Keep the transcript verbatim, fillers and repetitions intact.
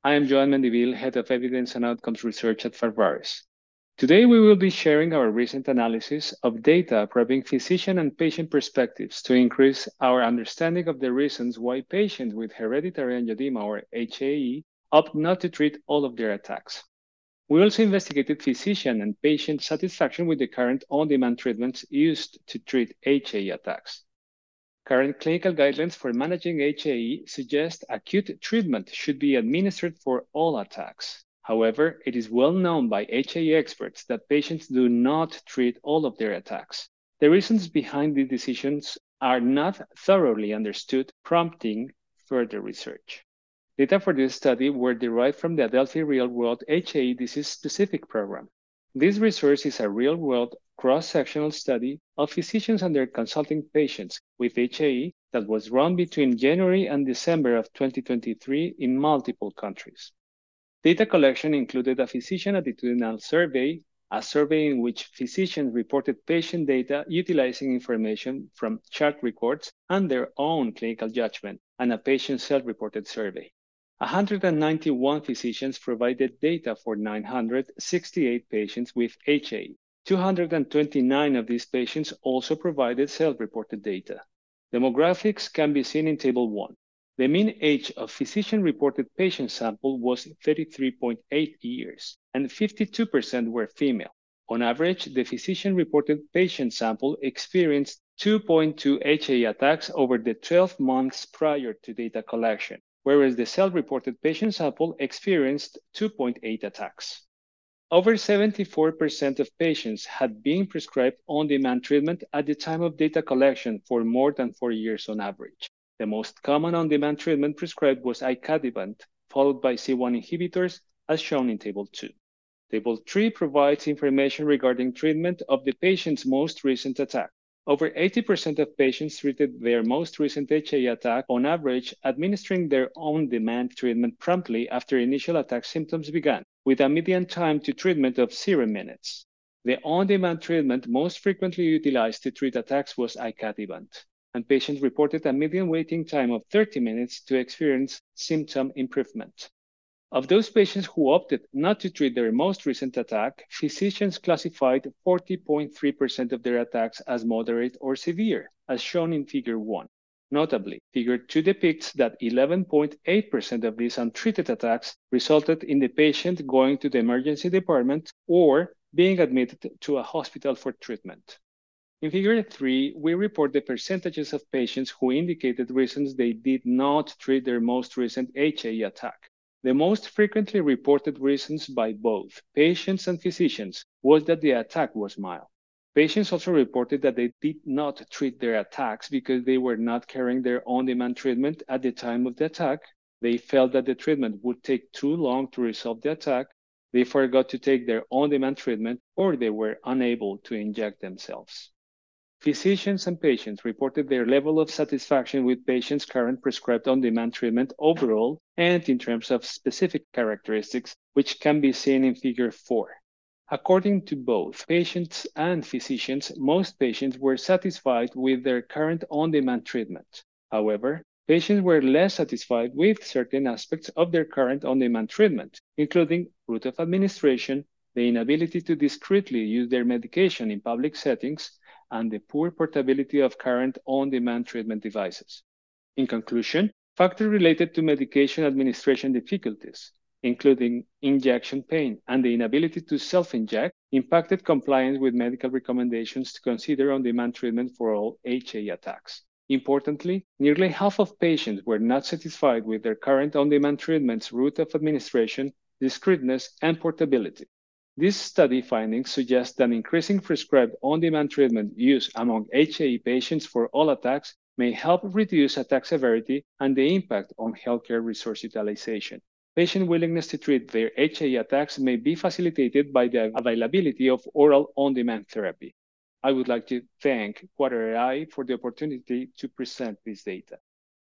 I am Joan Mendivil, Head of Evidence and Outcomes Research at Pharvaris. Today, we will be sharing our recent analysis of data probing physician and patient perspectives to increase our understanding of the reasons why patients with hereditary angioedema, or H A E, opt not to treat all of their attacks. We also investigated physician and patient satisfaction with the current on-demand treatments used to treat H A E attacks. Current clinical guidelines for managing H A E suggest acute treatment should be administered for all attacks. However, it is well known by H A E experts that patients do not treat all of their attacks. The reasons behind these decisions are not thoroughly understood, prompting further research. Data for this study were derived from the Adelphi Real-World H A E Disease-Specific Program. This resource is a real-world cross-sectional study of physicians and their consulting patients with H A E that was run between January and December of twenty twenty-three in multiple countries. Data collection included a physician attitudinal survey, a survey in which physicians reported patient data utilizing information from chart records and their own clinical judgment, and a patient self-reported survey. one hundred ninety-one physicians provided data for nine hundred sixty-eight patients with H A E. two hundred twenty-nine of these patients also provided self-reported data. Demographics can be seen in Table one. The mean age of physician-reported patient sample was thirty-three point eight years, and fifty-two percent were female. On average, the physician-reported patient sample experienced two point two H A E attacks over the twelve months prior to data collection, whereas the self-reported patient sample experienced two point eight attacks. Over seventy-four percent of patients had been prescribed on-demand treatment at the time of data collection for more than four years on average. The most common on-demand treatment prescribed was icatibant, followed by C one inhibitors, as shown in Table two. Table three provides information regarding treatment of the patient's most recent attack. Over eighty percent of patients treated their most recent H A E attack on average, administering their on-demand treatment promptly after initial attack symptoms began, with a median time to treatment of zero minutes. The on-demand treatment most frequently utilized to treat attacks was icatibant, and patients reported a median waiting time of thirty minutes to experience symptom improvement. Of those patients who opted not to treat their most recent attack, physicians classified forty point three percent of their attacks as moderate or severe, as shown in Figure one. Notably, Figure two depicts that eleven point eight percent of these untreated attacks resulted in the patient going to the emergency department or being admitted to a hospital for treatment. In Figure three, we report the percentages of patients who indicated reasons they did not treat their most recent H A E attack. The most frequently reported reasons by both patients and physicians was that the attack was mild. Patients also reported that they did not treat their attacks because they were not carrying their on-demand treatment at the time of the attack, they felt that the treatment would take too long to resolve the attack, they forgot to take their on-demand treatment, or they were unable to inject themselves. Physicians and patients reported their level of satisfaction with patients' current prescribed on-demand treatment overall and in terms of specific characteristics, which can be seen in Figure four. According to both patients and physicians, most patients were satisfied with their current on-demand treatment. However, patients were less satisfied with certain aspects of their current on-demand treatment, including route of administration, the inability to discreetly use their medication in public settings, and the poor portability of current on-demand treatment devices. In conclusion, factors related to medication administration difficulties, including injection pain and the inability to self-inject, impacted compliance with medical recommendations to consider on-demand treatment for all H A E attacks. Importantly, nearly half of patients were not satisfied with their current on-demand treatment's route of administration, discreteness, and portability. These study findings suggest that increasing prescribed on-demand treatment use among H A E patients for all attacks may help reduce attack severity and the impact on healthcare resource utilization. Patient willingness to treat their H A E attacks may be facilitated by the availability of oral on-demand therapy. I would like to thank Quadra A I for the opportunity to present this data.